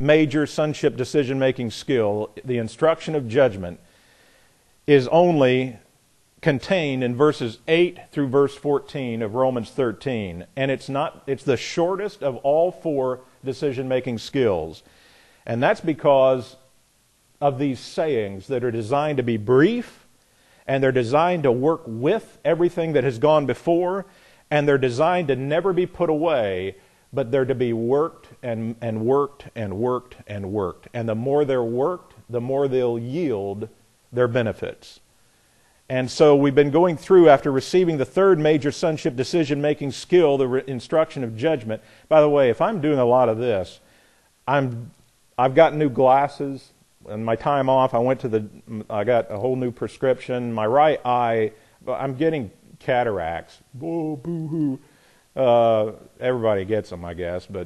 major sonship decision-making skill, the instruction of judgment, is only contained in verses 8 through verse 14 of Romans 13. And it's the shortest of all four decision-making skills. And that's because of these sayings that are designed to be brief, and they're designed to work with everything that has gone before, and they're designed to never be put away, but they're to be worked and worked and worked and worked. And the more they're worked, the more they'll yield their benefits. And so we've been going through, after receiving the third major sonship decision-making skill, the instruction of judgment. By the way, if I'm doing a lot of this, I've got new glasses. In my time off, I got a whole new prescription. My right eye, I'm getting cataracts. Whoa, boo-hoo. Everybody gets them, I guess. But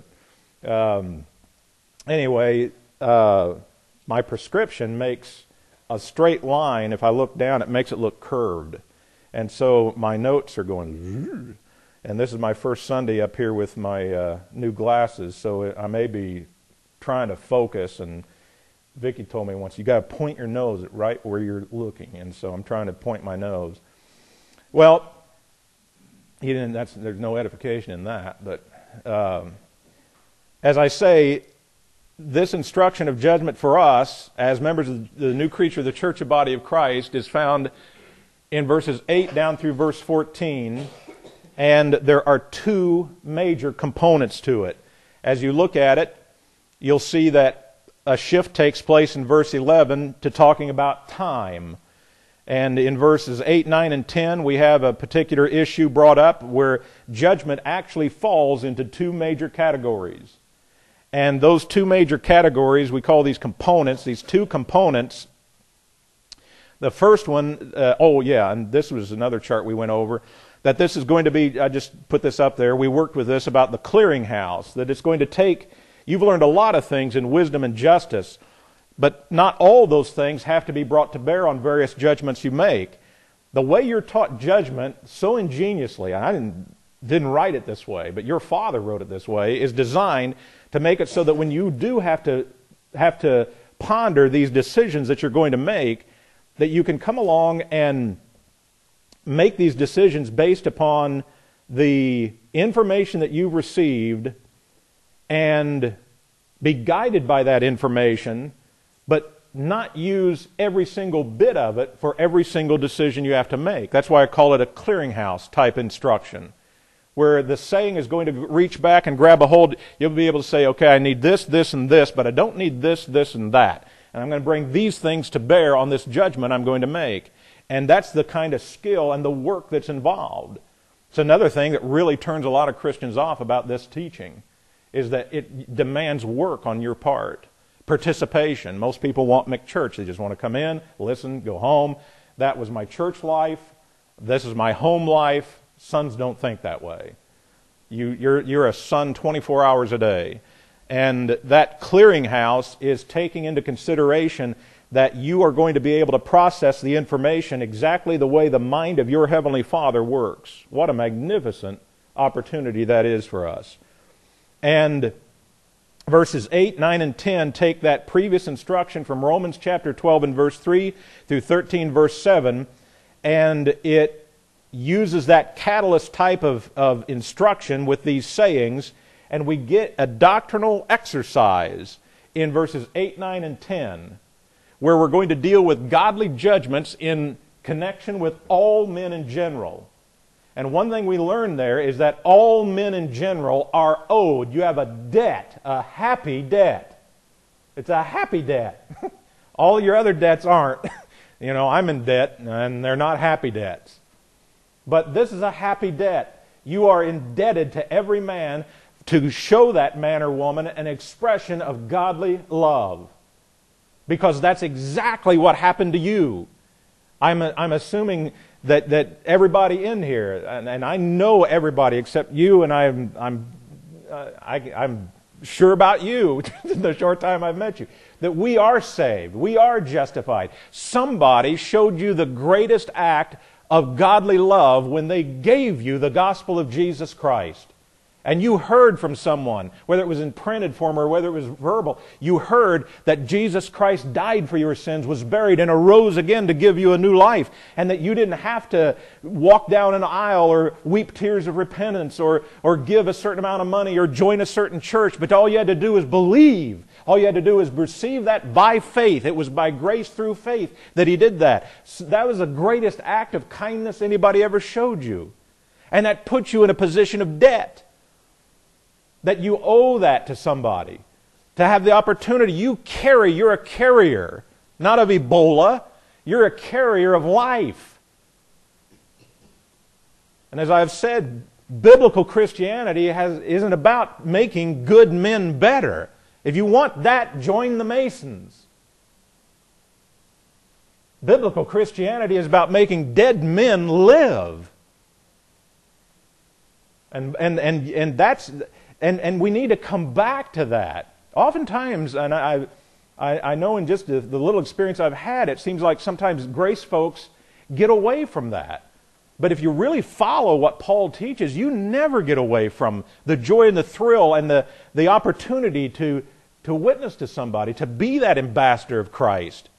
anyway, my prescription makes a straight line. If I look down, it makes it look curved. And so my notes are going, and this is my first Sunday up here with my new glasses, so I may be trying to focus. And Vicki told me once, you got to point your nose at right where you're looking. And so I'm trying to point my nose. Well, there's no edification in that. But as I say, this instruction of judgment for us, as members of the new creature of the church of body of Christ, is found in verses 8 down through verse 14. And there are two major components to it. As you look at it, you'll see that a shift takes place in verse 11 to talking about time. And in verses 8, 9, and 10, we have a particular issue brought up where judgment actually falls into two major categories. And those two major categories, we call these components, these two components. The first one, and this was another chart we went over, that this is going to be, I just put this up there, we worked with this about the clearinghouse, that it's going to take, you've learned a lot of things in wisdom and justice, but not all those things have to be brought to bear on various judgments you make. The way you're taught judgment so ingeniously, and I didn't write it this way, but your father wrote it this way, is designed to make it so that when you do have to ponder these decisions that you're going to make, that you can come along and make these decisions based upon the information that you've received and be guided by that information, but not use every single bit of it for every single decision you have to make. That's why I call it a clearinghouse type instruction, where the saying is going to reach back and grab a hold. You'll be able to say, okay, I need this, this, and this, but I don't need this, this, and that. And I'm going to bring these things to bear on this judgment I'm going to make. And that's the kind of skill and the work that's involved. It's another thing that really turns a lot of Christians off about this teaching, is that it demands work on your part. Participation. Most people want McChurch. They just want to come in, listen, go home. That was my church life. This is my home life. Sons don't think that way. You're a son 24 hours a day. And that clearinghouse is taking into consideration that you are going to be able to process the information exactly the way the mind of your Heavenly Father works. What a magnificent opportunity that is for us. And verses 8, 9, and 10 take that previous instruction from Romans chapter 12 and verse 3 through 13 verse 7, and it uses that catalyst type of instruction with these sayings, and we get a doctrinal exercise in verses 8, 9, and 10, where we're going to deal with godly judgments in connection with all men in general. And one thing we learn there is that all men in general are owed. You have a debt, a happy debt. It's a happy debt. All your other debts aren't. I'm in debt, and they're not happy debts. But this is a happy debt. You are indebted to every man to show that man or woman an expression of godly love. Because that's exactly what happened to you. I'm assuming that everybody in here, and I know everybody except you, and I'm sure about you the short time I've met you, that we are saved, we are justified. Somebody showed you the greatest act of godly love when they gave you the gospel of Jesus Christ. and you heard from someone, whether it was in printed form or whether it was verbal, you heard that Jesus Christ died for your sins, was buried, and arose again to give you a new life, and that you didn't have to walk down an aisle or weep tears of repentance or give a certain amount of money or join a certain church, but all you had to do was believe. All you had to do was receive that by faith. It was by grace through faith that He did that. So that was the greatest act of kindness anybody ever showed you. And that puts you in a position of debt. That you owe that to somebody. To have the opportunity, you're a carrier, not of Ebola, you're a carrier of life. And as I've said, biblical Christianity isn't about making good men better. If you want that, join the Masons. Biblical Christianity is about making dead men live. And we need to come back to that. Oftentimes, and I know in just the little experience I've had, it seems like sometimes grace folks get away from that. But if you really follow what Paul teaches, you never get away from the joy and the thrill and the opportunity to witness to somebody, to be that ambassador of Christ.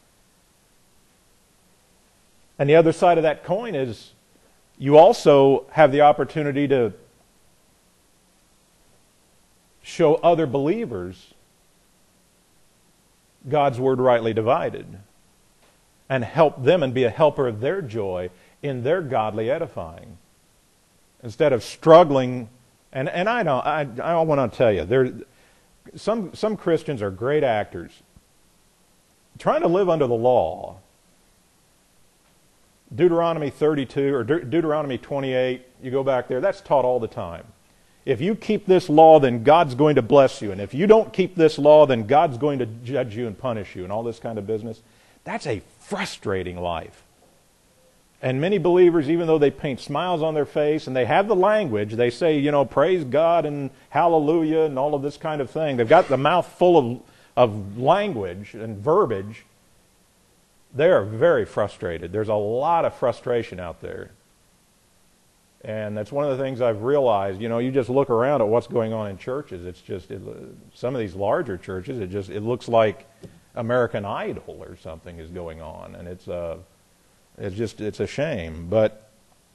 And the other side of that coin is you also have the opportunity to show other believers God's Word rightly divided and help them and be a helper of their joy in their godly edifying. Instead of struggling, and I want to tell you, some Christians are great actors. Trying to live under the law. Deuteronomy 32 or Deuteronomy 28, you go back there, that's taught all the time. If you keep this law, then God's going to bless you. And if you don't keep this law, then God's going to judge you and punish you and all this kind of business. That's a frustrating life. And many believers, even though they paint smiles on their face and they have the language, they say, praise God and hallelujah and all of this kind of thing. They've got the mouth full of language and verbiage. They are very frustrated. There's a lot of frustration out there. And that's one of the things I've realized. You just look around at what's going on in churches. It's just, some of these larger churches, it looks like American Idol or something is going on. And it's a shame. But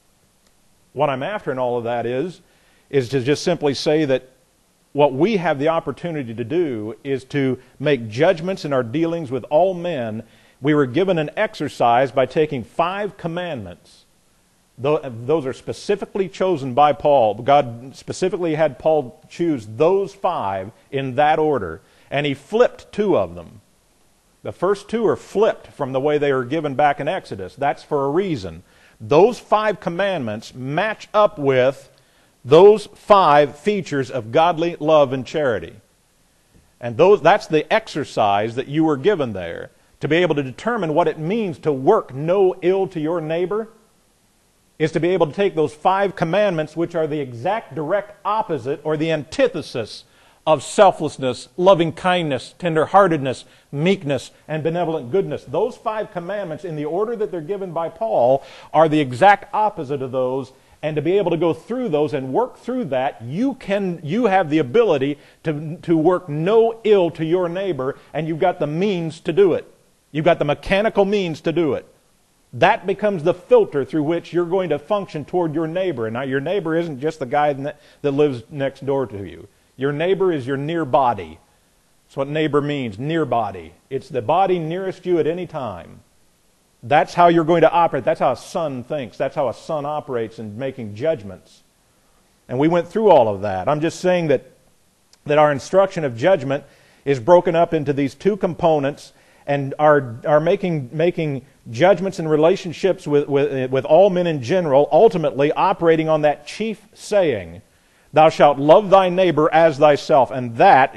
what I'm after in all of that is to just simply say that what we have the opportunity to do is to make judgments in our dealings with all men. We were given an exercise by taking 5 commandments. Those are specifically chosen by Paul. God specifically had Paul choose those 5 in that order. And he flipped 2 of them. The first 2 are flipped from the way they were given back in Exodus. That's for a reason. Those 5 commandments match up with those 5 features of godly love and charity. And that's the exercise that you were given there, to be able to determine what it means to work no ill to your neighbor, is to be able to take those 5 commandments, which are the exact direct opposite or the antithesis of selflessness, loving kindness, tenderheartedness, meekness, and benevolent goodness. Those 5 commandments, in the order that they're given by Paul, are the exact opposite of those. And to be able to go through those and work through that, you have the ability to work no ill to your neighbor, and you've got the means to do it. You've got the mechanical means to do it. That becomes the filter through which you're going to function toward your neighbor. And now your neighbor isn't just the guy that lives next door to you. Your neighbor is your near body. That's what neighbor means, near body. It's the body nearest you at any time. That's how you're going to operate. That's how a son thinks. That's how a son operates in making judgments. And we went through all of that. I'm just saying that our instruction of judgment is broken up into these 2 components, and are making judgments and relationships with all men in general, ultimately operating on that chief saying, "Thou shalt love thy neighbor as thyself." And that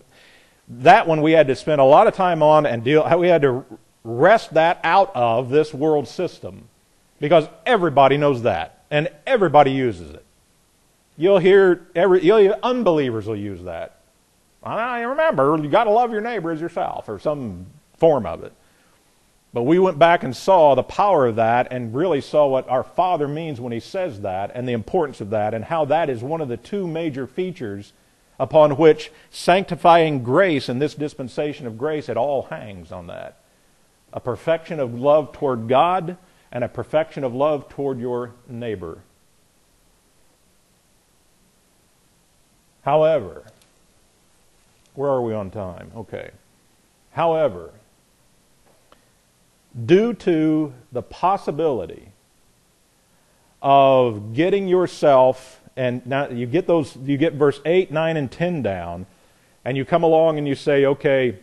one we had to spend a lot of time on and we had to wrest that out of this world system, because everybody knows that and everybody uses it. You'll hear unbelievers will use that. I remember, you got to love your neighbor as yourself, or some form of it. But we went back and saw the power of that and really saw what our Father means when He says that and the importance of that and how that is one of the two major features upon which sanctifying grace in this dispensation of grace, it all hangs on that. A perfection of love toward God and a perfection of love toward your neighbor. However, where are we on time? Okay. However, due to the possibility of getting yourself, and now you get verse 8, 9, and 10 down, and you come along and you say, okay,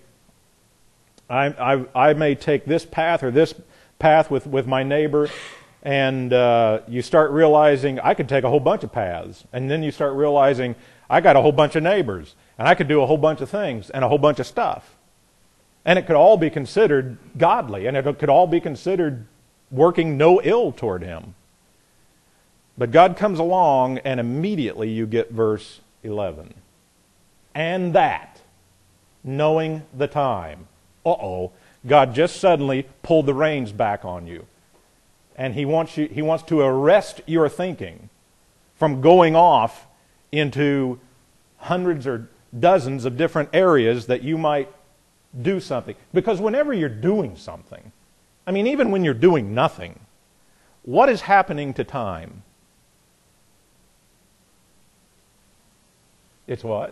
I may take this path or this path with my neighbor, and you start realizing I could take a whole bunch of paths, and then you start realizing I got a whole bunch of neighbors, and I could do a whole bunch of things and a whole bunch of stuff. And it could all be considered godly, and it could all be considered working no ill toward Him. But God comes along, and immediately you get verse 11. And that, knowing the time. God just suddenly pulled the reins back on you. And He wants to arrest your thinking from going off into hundreds or dozens of different areas that you might do something. Because whenever you're doing something, I mean, even when you're doing nothing, what is happening to time? It's what?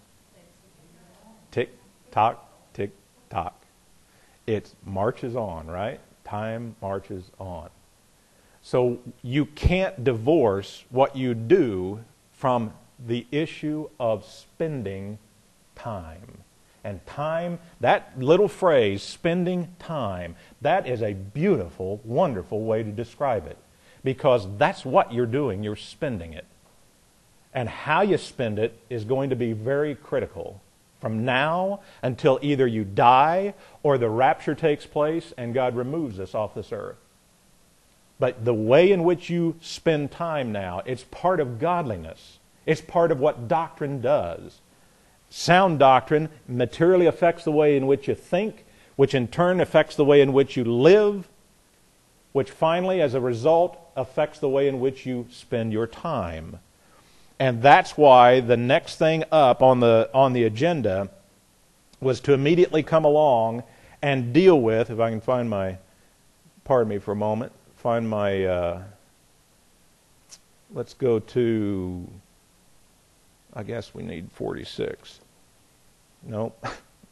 Tick, tock, tick, tock. It marches on, right? Time marches on. So you can't divorce what you do from the issue of spending time. And time, that little phrase, spending time, that is a beautiful, wonderful way to describe it. Because that's what you're doing, you're spending it. And how you spend it is going to be very critical from now until either you die or the rapture takes place and God removes us off this earth. But the way in which you spend time now, it's part of godliness. It's part of what doctrine does. Sound doctrine materially affects the way in which you think, which in turn affects the way in which you live, which finally, as a result, affects the way in which you spend your time. And that's why the next thing up on the agenda was to immediately come along and deal with, if I can find my, pardon me for a moment, find my, let's go to, I guess we need 46. Nope.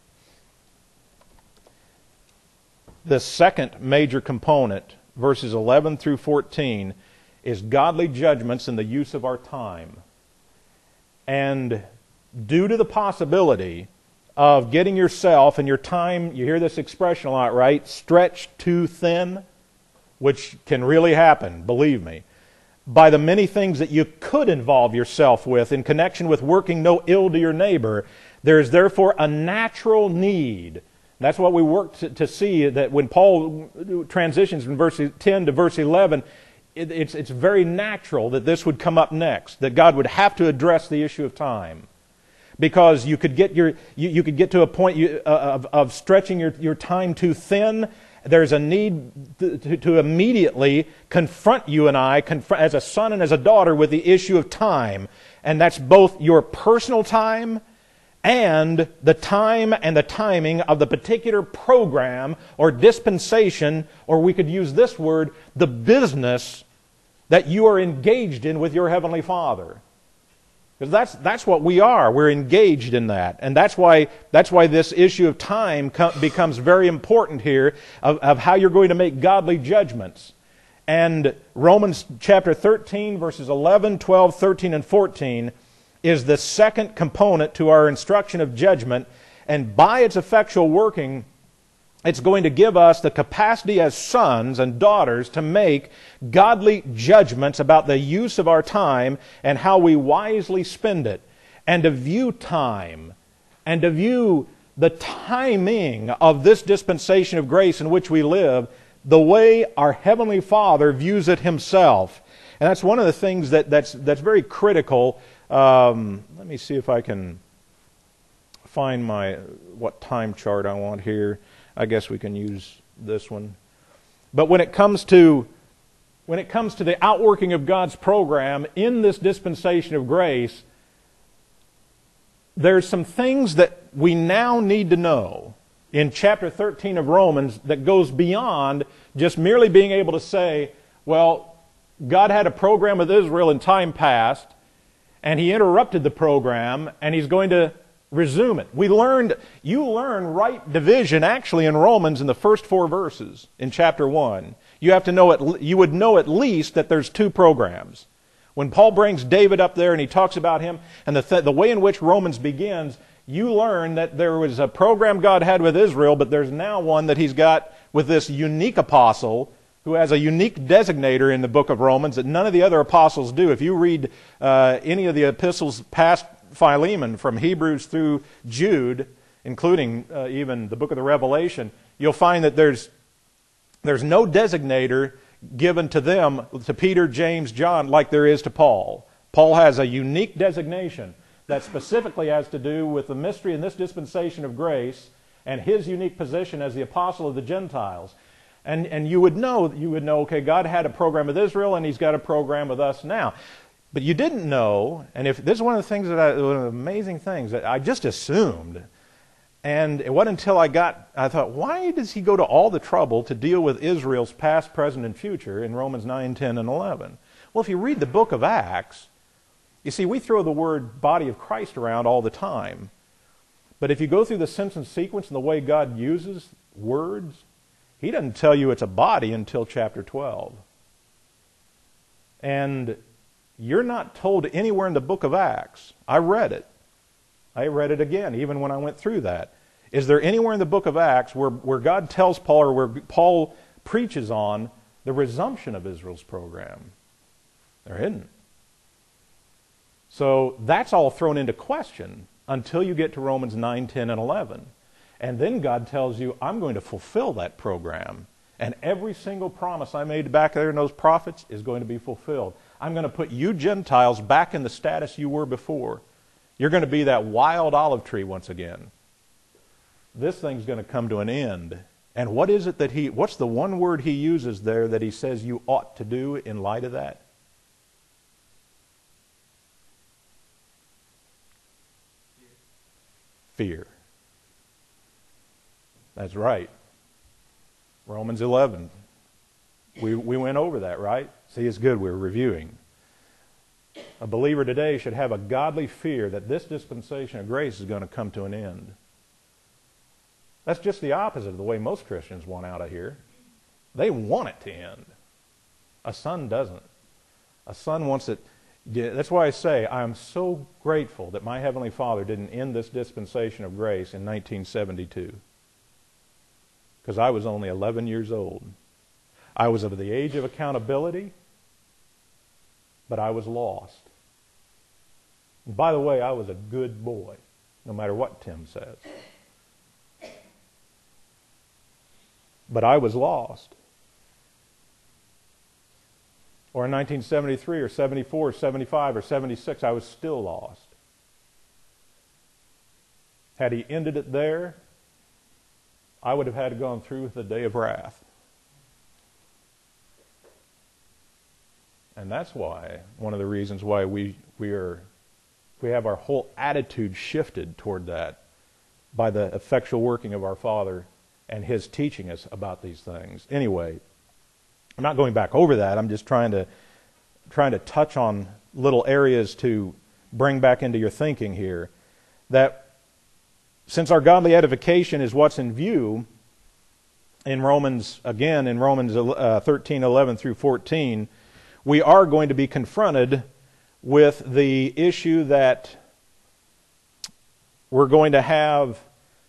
The second major component, verses 11 through 14, is godly judgments in the use of our time. And due to the possibility of getting yourself and your time, you hear this expression a lot, right? Stretched too thin, which can really happen, believe me, by the many things that you could involve yourself with in connection with working no ill to your neighbor, there is therefore a natural need. That's what we work to see, that when Paul transitions from verse 10 to verse 11, it's very natural that this would come up next, that God would have to address the issue of time. Because you could get to a point of stretching your time too thin. There's a need to immediately confront you and I, as a son and as a daughter, with the issue of time. And that's both your personal time and the time and the timing of the particular program or dispensation, or we could use this word, the business that you are engaged in with your Heavenly Father. Because that's what we are. We're engaged in that. And that's why this issue of time becomes very important here, of how you're going to make godly judgments. And Romans chapter 13, verses 11, 12, 13, and 14 is the second component to our instruction of judgment. And by its effectual working, it's going to give us the capacity as sons and daughters to make godly judgments about the use of our time and how we wisely spend it, and to view time and to view the timing of this dispensation of grace in which we live the way our Heavenly Father views it Himself. And that's one of the things that's very critical. Let me see if I can find what time chart I want here. I guess we can use this one. But when it comes to the outworking of God's program in this dispensation of grace, there's some things that we now need to know in chapter 13 of Romans that goes beyond just merely being able to say, well, God had a program with Israel in time past, and He interrupted the program, and He's going to resume it. You learn right division actually in Romans in the first 4 verses in chapter 1. You would know at least that there's 2 programs. When Paul brings David up there and he talks about him and the way in which Romans begins, you learn that there was a program God had with Israel, but there's now one that He's got with this unique apostle who has a unique designator in the book of Romans that none of the other apostles do. If you read any of the epistles past Philemon from Hebrews through Jude, including even the book of the Revelation, you'll find that there's no designator given to them, to Peter, James, John, like there is to Paul. Paul has a unique designation that specifically has to do with the mystery in this dispensation of grace and his unique position as the apostle of the Gentiles. And you would know, okay, God had a program with Israel and He's got a program with us now. But you didn't know, and if this is one of the things one of the amazing things that I just assumed, and it wasn't until I thought, why does he go to all the trouble to deal with Israel's past, present, and future in Romans 9, 10, and 11? Well, if you read the book of Acts, you see, we throw the word body of Christ around all the time. But if you go through the sense and sequence and the way God uses words, He doesn't tell you it's a body until chapter 12. And you're not told anywhere in the book of Acts. I read it again, even when I went through that. Is there anywhere in the book of Acts where God tells Paul or where Paul preaches on the resumption of Israel's program? There isn't. So that's all thrown into question until you get to Romans 9, 10, and 11. And then God tells you, I'm going to fulfill that program. And every single promise I made back there in those prophets is going to be fulfilled. I'm going to put you Gentiles back in the status you were before. You're going to be that wild olive tree once again. This thing's going to come to an end. And what is it what's the one word He uses there that He says you ought to do in light of that? Fear. That's right. Romans 11. We went over that, right? See, it's good we're reviewing. A believer today should have a godly fear that this dispensation of grace is going to come to an end. That's just the opposite of the way most Christians want out of here. They want it to end. A son doesn't. A son wants it. That's why I say I am so grateful that my Heavenly Father didn't end this dispensation of grace in 1972. Because I was only 11 years old. I was of the age of accountability, but I was lost. And by the way, I was a good boy, no matter what Tim says. But I was lost. Or in 1973 or 74 or 75 or 76, I was still lost. Had He ended it there, I would have had to go through the day of wrath. And that's why, one of the reasons why we have our whole attitude shifted toward that by the effectual working of our Father and His teaching us about these things. Anyway, I'm not going back over that. I'm just trying to touch on little areas to bring back into your thinking here. That since our godly edification is what's in view in Romans 13, 11 through 14, we are going to be confronted with the issue that we're going to have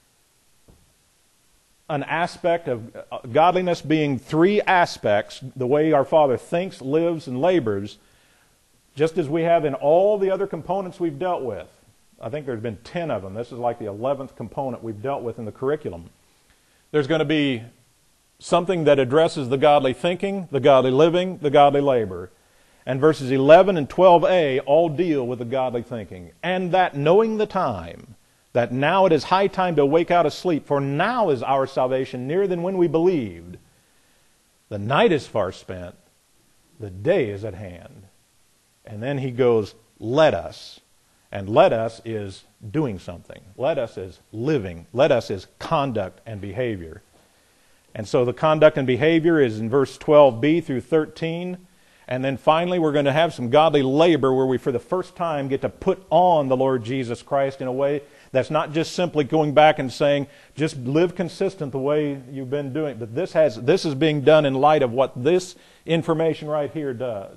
an aspect of godliness being 3 aspects, the way our Father thinks, lives, and labors, just as we have in all the other components we've dealt with. I think there's been 10 of them. This is like the 11th component we've dealt with in the curriculum. There's going to be something that addresses the godly thinking, the godly living, the godly labor. And verses 11 and 12a all deal with the godly thinking. And that knowing the time, that now it is high time to awake out of sleep, for now is our salvation nearer than when we believed. The night is far spent, the day is at hand. And then he goes, let us. And let us is doing something. Let us is living. Let us is conduct and behavior. And so the conduct and behavior is in verse 12b through 13. And then finally we're going to have some godly labor where we for the first time get to put on the Lord Jesus Christ in a way that's not just simply going back and saying, just live consistent the way you've been doing. But this is being done in light of what this information right here does.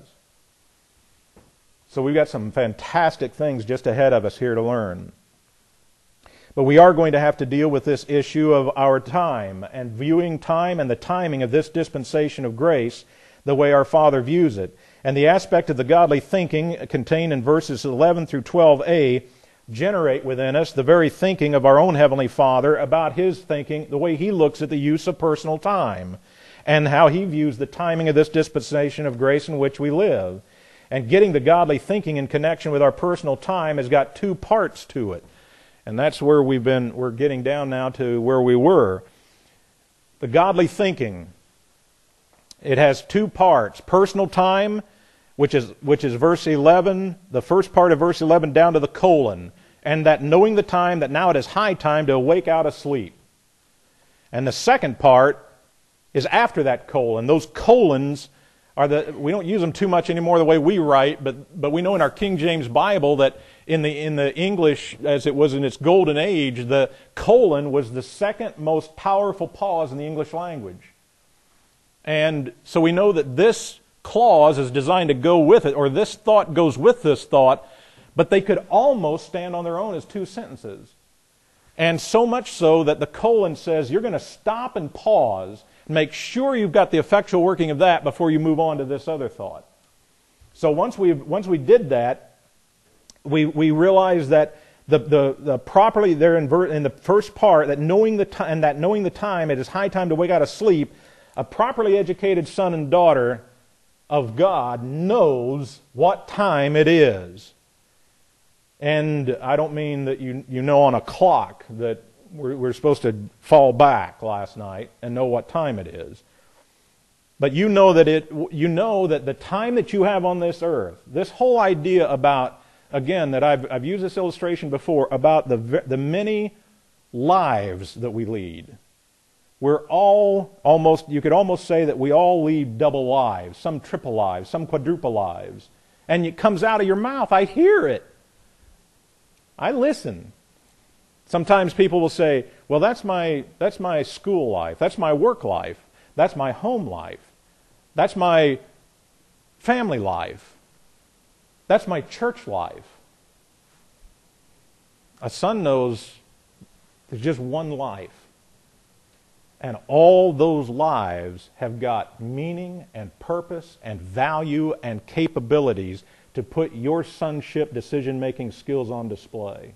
So we've got some fantastic things just ahead of us here to learn. But we are going to have to deal with this issue of our time and viewing time and the timing of this dispensation of grace the way our Father views it. And the aspect of the godly thinking contained in verses 11 through 12a generate within us the very thinking of our own Heavenly Father about His thinking, the way He looks at the use of personal time and how He views the timing of this dispensation of grace in which we live. And getting the godly thinking in connection with our personal time has got two parts to it. And that's where we're getting down now to where we were. The godly thinking, it has two parts. Personal time, which is verse 11, the first part of verse 11 down to the colon. And that knowing the time, that now it is high time to awake out of sleep. And the second part is after that colon. Those colons we don't use them too much anymore the way we write, but we know in our King James Bible that in the English, as it was in its golden age, the colon was the second most powerful pause in the English language. And so we know that this clause is designed to go with it, or this thought goes with this thought, but they could almost stand on their own as two sentences. And so much so that the colon says you're going to stop and pause, make sure you've got the effectual working of that before you move on to this other thought. So once we did that, we realized that the properly there in the first part that knowing the time, it is high time to wake out of sleep. A properly educated son and daughter of God knows what time it is. And I don't mean that you know on a clock that we're supposed to fall back last night and know what time it is. But you know that the time that you have on this earth, this whole idea about, again, that I've used this illustration before, about the many lives that we lead. We're all almost, you could almost say that we all lead double lives, some triple lives, some quadruple lives. And it comes out of your mouth. I hear it. I listen. Sometimes people will say, well, that's my school life. That's my work life. That's my home life. That's my family life. That's my church life. A son knows there's just one life. And all those lives have got meaning and purpose and value and capabilities to put your sonship decision-making skills on display.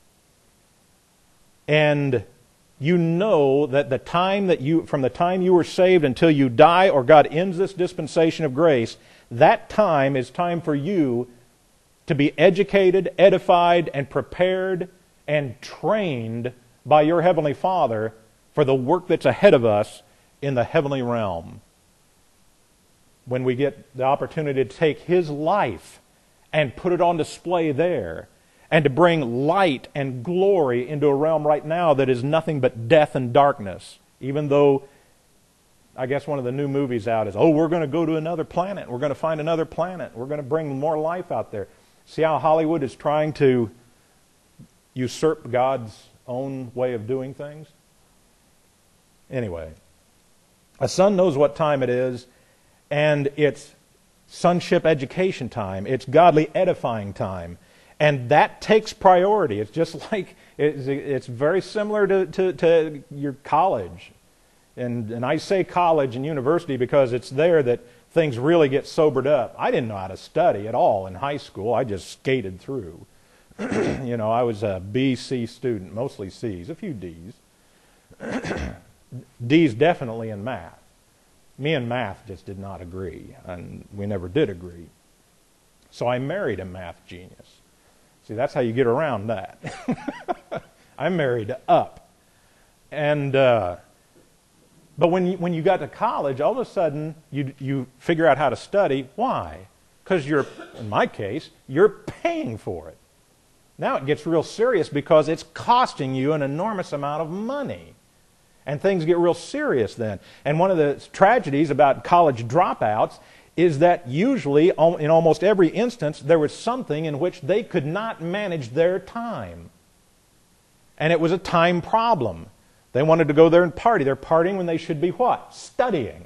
And you know that from the time you were saved until you die or God ends this dispensation of grace, that time is time for you to be educated, edified, and prepared and trained by your Heavenly Father for the work that's ahead of us in the heavenly realm. When we get the opportunity to take His life and put it on display there, and to bring light and glory into a realm right now that is nothing but death and darkness. Even though, I guess one of the new movies out is, we're going to go to another planet. We're going to find another planet. We're going to bring more life out there. See how Hollywood is trying to usurp God's own way of doing things? Anyway, a son knows what time it is, and it's sonship education time. It's godly edifying time. And that takes priority. It's just like, it's very similar to your college. And I say college and university because it's there that things really get sobered up. I didn't know how to study at all in high school. I just skated through. I was a B, C student, mostly C's, a few D's. D's definitely in math. Me and math just did not agree, and we never did agree. So I married a math genius. See, that's how you get around that. I'm married up. And but when you got to college, all of a sudden you figure out how to study. Why? Because in my case, you're paying for it. Now it gets real serious because it's costing you an enormous amount of money. And things get real serious then. And one of the tragedies about college dropouts is that usually, in almost every instance, there was something in which they could not manage their time. And it was a time problem. They wanted to go there and party. They're partying when they should be what? Studying.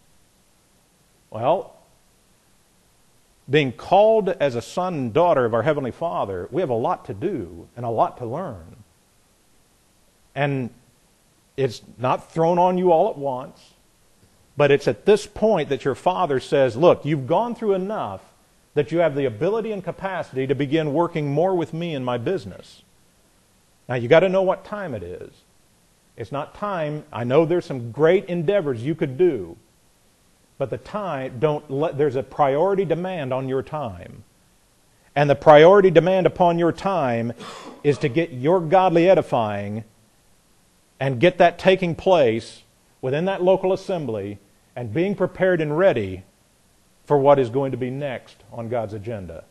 Well, being called as a son and daughter of our Heavenly Father, we have a lot to do and a lot to learn. And it's not thrown on you all at once, but it's at this point that your Father says, look, you've gone through enough that you have the ability and capacity to begin working more with me in my business. Now, you got to know what time it is. It's not time. I know there's some great endeavors you could do, but there's a priority demand on your time. And the priority demand upon your time is to get your godly edifying and get that taking place within that local assembly and being prepared and ready for what is going to be next on God's agenda.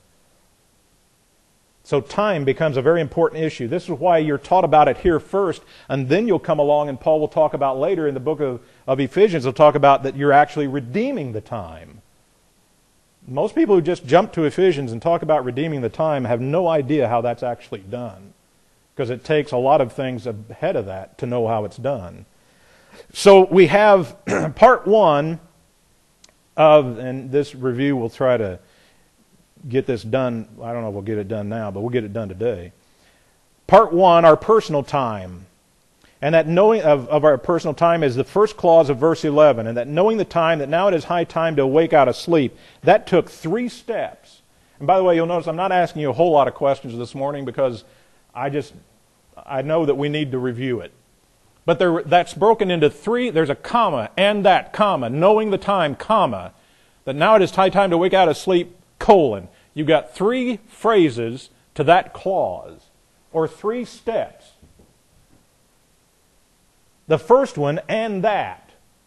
So time becomes a very important issue. This is why you're taught about it here first, and then you'll come along, and Paul will talk about later in the book of Ephesians, he'll talk about that you're actually redeeming the time. Most people who just jump to Ephesians and talk about redeeming the time have no idea how that's actually done, because it takes a lot of things ahead of that to know how it's done. So we have part one of, and this review will try to get this done. I don't know if we'll get it done now, but we'll get it done today. Part one, our personal time. And that knowing of our personal time is the first clause of verse 11. And that knowing the time, that now it is high time to awake out of sleep. That took 3 steps. And by the way, you'll notice I'm not asking you a whole lot of questions this morning because I know that we need to review it. But that's broken into 3. There's a comma, and that, comma, knowing the time, comma, that now it is high time to wake out of sleep, colon. You've got 3 phrases to that clause, or 3 steps. The first one, and that,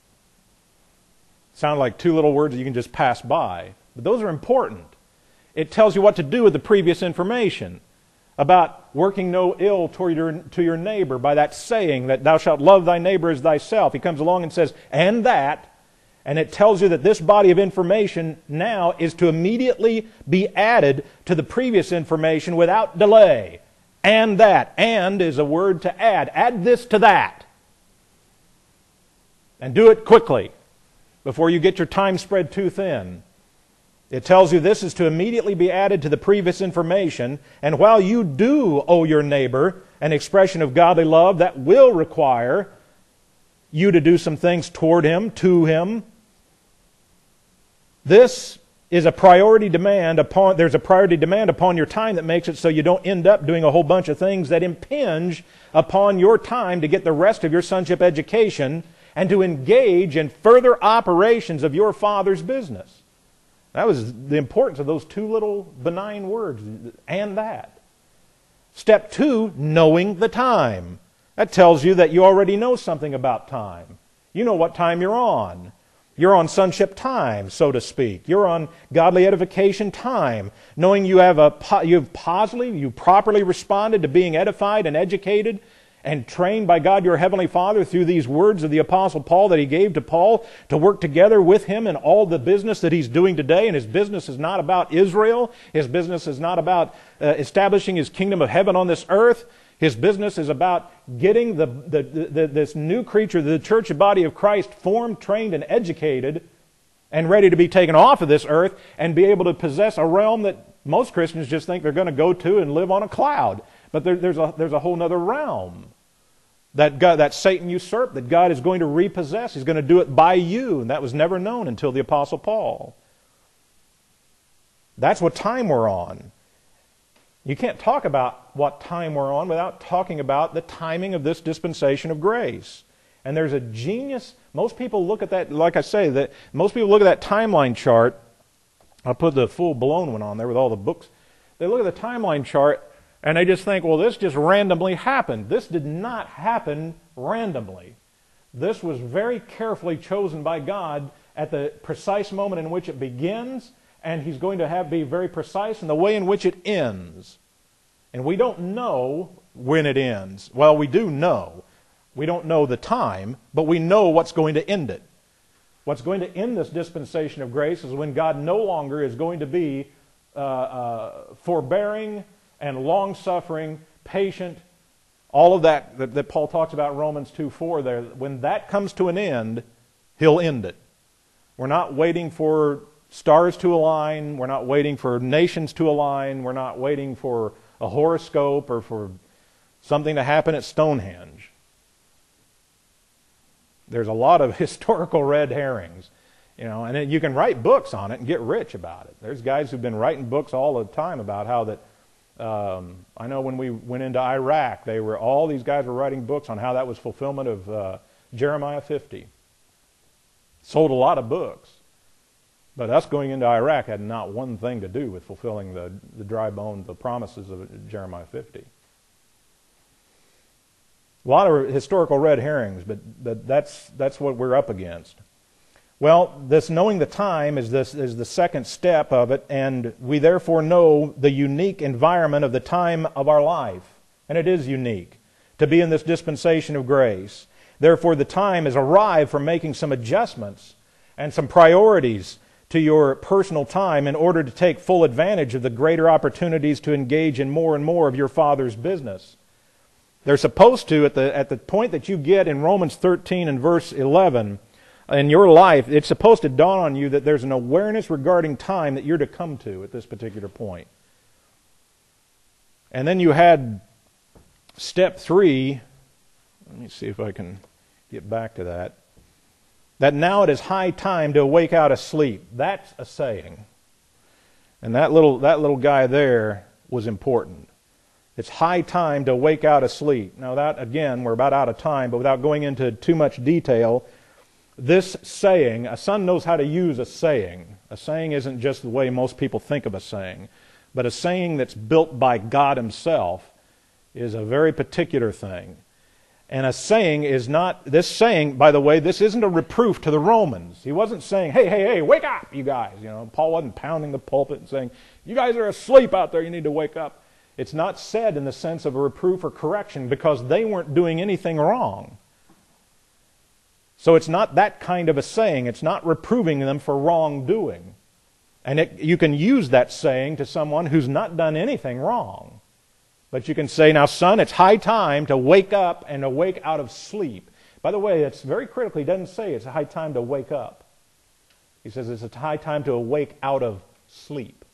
sound like 2 little words that you can just pass by. But those are important. It tells you what to do with the previous information about working no ill to your neighbor by that saying that thou shalt love thy neighbor as thyself. He comes along and says, and that, and it tells you that this body of information now is to immediately be added to the previous information without delay. And that. And is a word to add. Add this to that. And do it quickly before you get your time spread too thin. It tells you this is to immediately be added to the previous information, and while you do owe your neighbor an expression of godly love, that will require you to do some things toward him, to him. This is a priority demand there's a priority demand upon your time that makes it so you don't end up doing a whole bunch of things that impinge upon your time to get the rest of your sonship education and to engage in further operations of your Father's business. That was the importance of those 2 little benign words, and that. Step 2, knowing the time. That tells you that you already know something about time. You know what time you're on. You're on sonship time, so to speak. You're on godly edification time. Knowing you've properly responded to being edified and educated and trained by God your Heavenly Father through these words of the Apostle Paul that he gave to Paul to work together with him in all the business that he's doing today. And his business is not about Israel. His business is not about establishing his kingdom of heaven on this earth. His business is about getting this new creature, the church and body of Christ, formed, trained, and educated and ready to be taken off of this earth and be able to possess a realm that most Christians just think they're going to go to and live on a cloud. But there's a whole other realm that Satan usurped, that God is going to repossess. He's going to do it by you, and that was never known until the Apostle Paul. That's what time we're on. You can't talk about what time we're on without talking about the timing of this dispensation of grace. And there's a genius. Most people look at that, like I say, that most people look at that timeline chart. I'll put the full-blown one on there with all the books. They look at the timeline chart, And they just think, well, this just randomly happened. This did not happen randomly. This was very carefully chosen by God at the precise moment in which it begins, and He's going to be very precise in the way in which it ends. And we don't know when it ends. Well, we do know. We don't know the time, but we know what's going to end it. What's going to end this dispensation of grace is when God no longer is going to be forbearing and long-suffering, patient, all of that Paul talks about in Romans 2:4 there. When that comes to an end, He'll end it. We're not waiting for stars to align. We're not waiting for nations to align. We're not waiting for a horoscope or for something to happen at Stonehenge. There's a lot of historical red herrings, and you can write books on it and get rich about it. There's guys who've been writing books all the time about how that. I know when we went into Iraq, all these guys were writing books on how that was fulfillment of Jeremiah 50. Sold a lot of books, but us going into Iraq had not one thing to do with fulfilling the dry bones, the promises of Jeremiah 50. A lot of historical red herrings, but that's what we're up against. Well, this knowing the time is the second step of it, and we therefore know the unique environment of the time of our life. And it is unique to be in this dispensation of grace. Therefore, the time has arrived for making some adjustments and some priorities to your personal time in order to take full advantage of the greater opportunities to engage in more and more of your Father's business. They're supposed to, at the point that you get in Romans 13 and verse 11, in your life, it's supposed to dawn on you that there's an awareness regarding time that you're to come to at this particular point. And then you had step 3. Let me see if I can get back to that. That now it is high time to awake out of sleep. That's a saying. And that little guy there was important. It's high time to wake out of sleep. Now that, again, we're about out of time, but without going into too much detail, this saying, a son knows how to use a saying. A saying isn't just the way most people think of a saying, but a saying that's built by God Himself is a very particular thing. And a saying is not, this saying, by the way, this isn't a reproof to the Romans. He wasn't saying, hey, wake up, you guys. Paul wasn't pounding the pulpit and saying, you guys are asleep out there, you need to wake up. It's not said in the sense of a reproof or correction because they weren't doing anything wrong. So it's not that kind of a saying. It's not reproving them for wrongdoing. And you can use that saying to someone who's not done anything wrong. But you can say, now son, it's high time to wake up and awake out of sleep. By the way, it's very critical. He doesn't say it's a high time to wake up. He says it's a high time to awake out of sleep.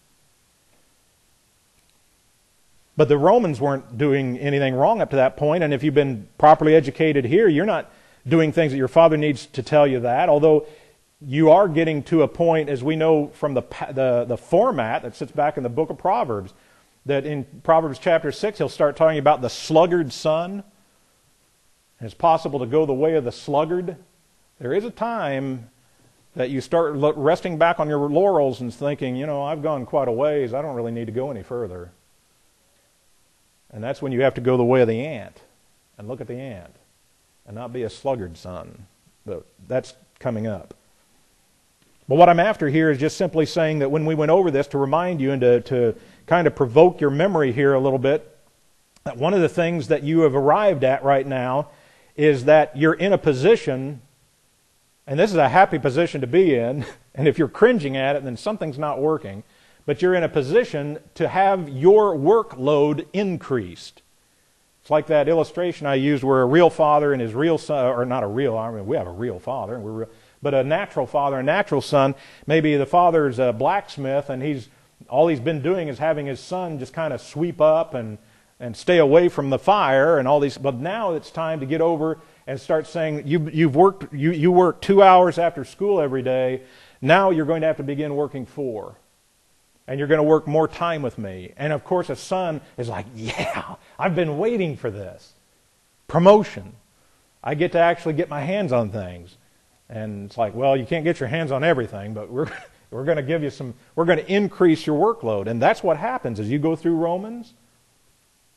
But the Romans weren't doing anything wrong up to that point, and if you've been properly educated here, you're not doing things that your father needs to tell you that, although you are getting to a point, as we know from the format that sits back in the book of Proverbs, that in Proverbs chapter 6, he'll start talking about the sluggard son. And it's possible to go the way of the sluggard. There is a time that you start resting back on your laurels and thinking, I've gone quite a ways, I don't really need to go any further. And that's when you have to go the way of the ant and look at the ant and not be a sluggard son. That's coming up. But what I'm after here is just simply saying that when we went over this, to remind you and to kind of provoke your memory here a little bit, that one of the things that you have arrived at right now is that you're in a position, and this is a happy position to be in, and if you're cringing at it, then something's not working, but you're in a position to have your workload increased. It's like that illustration I used where a real father and his real son, or not a real, we have a real father, and we're real, but a natural father, a natural son, maybe the father's a blacksmith, and all he's been doing is having his son just kind of sweep up and stay away from the fire and all these. But now it's time to get over and start saying, you work 2 hours after school every day. Now you're going to have to begin working 4. And you're going to work more time with me. And of course a son is like, yeah, I've been waiting for this. Promotion. I get to actually get my hands on things. And it's like, well, you can't get your hands on everything, but we're going to give you we're going to increase your workload. And that's what happens as you go through Romans.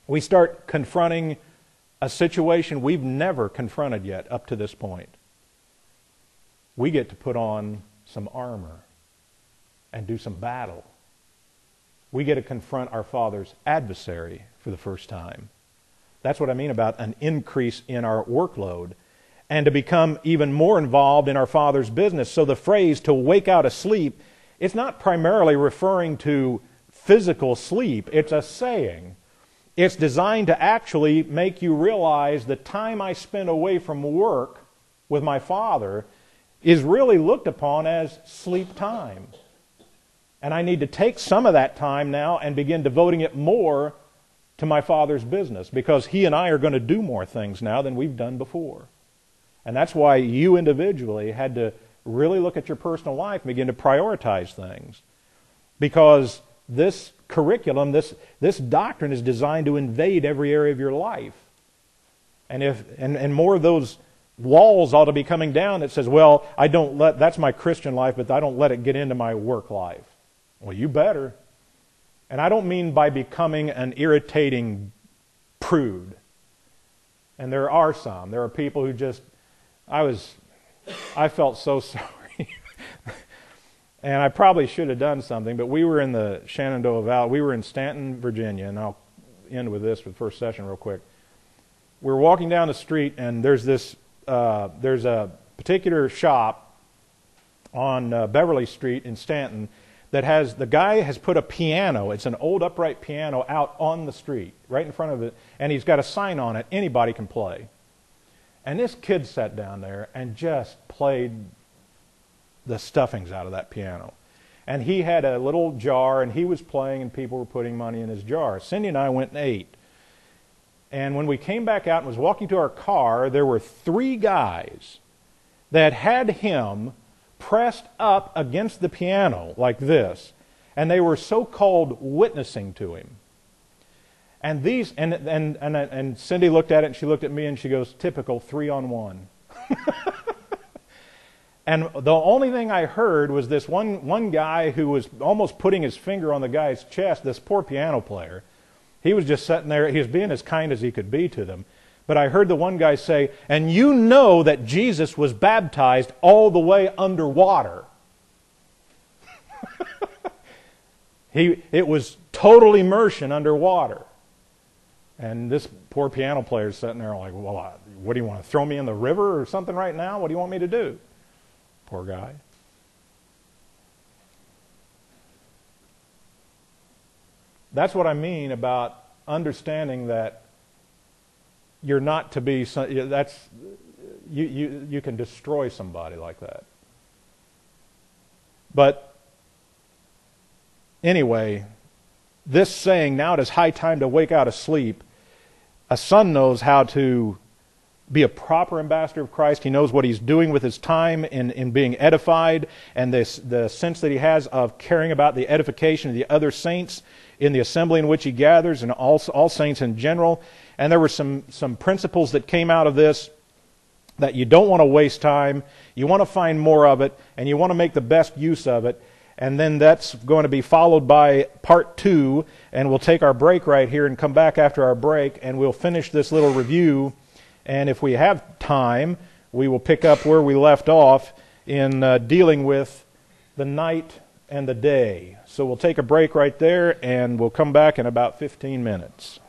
We start confronting a situation we've never confronted yet up to this point. We get to put on some armor and do some battle. We get to confront our Father's adversary for the first time. That's what I mean about an increase in our workload and to become even more involved in our Father's business. So the phrase to wake out of sleep, it's not primarily referring to physical sleep. It's a saying. It's designed to actually make you realize the time I spend away from work with my Father is really looked upon as sleep time. And I need to take some of that time now and begin devoting it more to my Father's business, because He and I are going to do more things now than we've done before. And that's why you individually had to really look at your personal life and begin to prioritize things. Because this curriculum, this doctrine is designed to invade every area of your life. And more of those walls ought to be coming down that says, well, that's my Christian life, but I don't let it get into my work life. Well, you better. And I don't mean by becoming an irritating prude. And there are some. There are people who just, I felt so sorry. And I probably should have done something, but we were in the Shenandoah Valley. We were in Stanton, Virginia, and I'll end with this for the first session real quick. We're walking down the street, and there's a particular shop on Beverly Street in Stanton that the guy has put a piano, it's an old upright piano, out on the street, right in front of it, and he's got a sign on it, anybody can play. And this kid sat down there and just played the stuffings out of that piano. And he had a little jar, and he was playing, and people were putting money in his jar. Cindy and I went and ate. And when we came back out and was walking to our car, there were 3 guys that had him pressed up against the piano like this, and they were so-called witnessing to him. And and Cindy looked at it, and she looked at me, and she goes, "Typical 3-on-1." And the only thing I heard was this one guy who was almost putting his finger on the guy's chest, this poor piano player. He was just sitting there. He was being as kind as he could be to them. But I heard the one guy say, "And you know that Jesus was baptized all the way underwater." It was total immersion underwater. And this poor piano player is sitting there like, "Well, what do you want to throw me in the river or something right now? What do you want me to do?" Poor guy. That's what I mean about understanding that you're not to be. You can destroy somebody like that. But anyway, this saying, "Now it is high time to wake out of sleep," a son knows how to be a proper ambassador of Christ. He knows what he's doing with his time in being edified, and the sense that he has of caring about the edification of the other saints in the assembly in which he gathers, and all saints in general. And there were some principles that came out of this, that you don't want to waste time, you want to find more of it, and you want to make the best use of it. And then that's going to be followed by part 2, and we'll take our break right here and come back after our break, and we'll finish this little review. And if we have time, we will pick up where we left off in dealing with the night and the day. So we'll take a break right there, and we'll come back in about 15 minutes.